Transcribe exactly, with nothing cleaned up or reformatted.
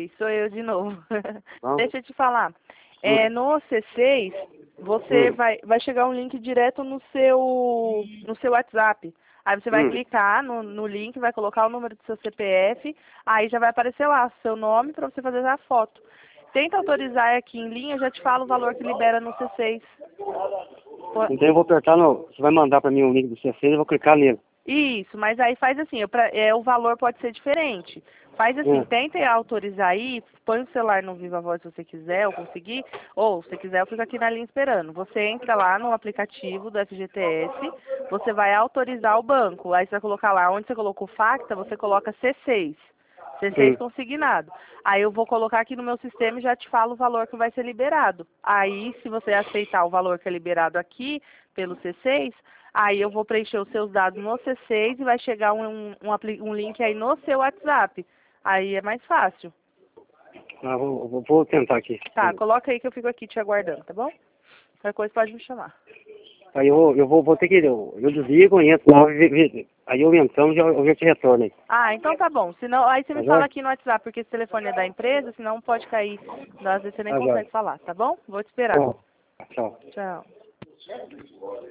Oi, sou eu de novo. Bom. Deixa eu te falar. É, no C seis, você Hum. vai, vai chegar um link direto no seu, no seu WhatsApp. Aí você vai Hum. clicar no, no link, vai colocar o número do seu C P F, aí já vai aparecer lá seu nome para você fazer a foto. Tenta autorizar aqui em linha, eu já te falo o valor que libera no C seis. Po- Então eu vou apertar no... Você vai mandar pra mim o link do C seis, eu vou clicar nele. Isso, mas aí faz assim, eu pra- é, o valor pode ser diferente. Faz assim, Hum. tenta autorizar aí, põe o celular no Viva Voz se você quiser, ou conseguir, ou se você quiser eu fico aqui na linha esperando. Você entra lá no aplicativo do F G T S, você vai autorizar o banco, aí você vai colocar lá, onde você colocou Facta, você coloca C seis. C seis Hum. consignado. Aí eu vou colocar aqui no meu sistema e já te falo o valor que vai ser liberado. Aí, se você aceitar o valor que é liberado aqui, pelo C seis, aí eu vou preencher os seus dados no C seis e vai chegar um, um, apli- um link aí no seu WhatsApp. Aí é mais fácil. Ah, vou, vou, vou tentar aqui. Tá, coloca aí que eu fico aqui te aguardando, tá bom? Qualquer coisa pode me chamar. Aí eu, vou- eu vou, vou ter que... Eu, eu desligo, entro lá, e ve- ve- aí eu entrando, já, eu já te retorno aí. Ah, então tá bom. Senão, aí você Tá me fala joia? aqui no WhatsApp, porque esse telefone é da empresa, senão pode cair. Às vezes você nem Tá joia. consegue falar, tá bom? Vou te esperar. Bom, tchau. Tchau.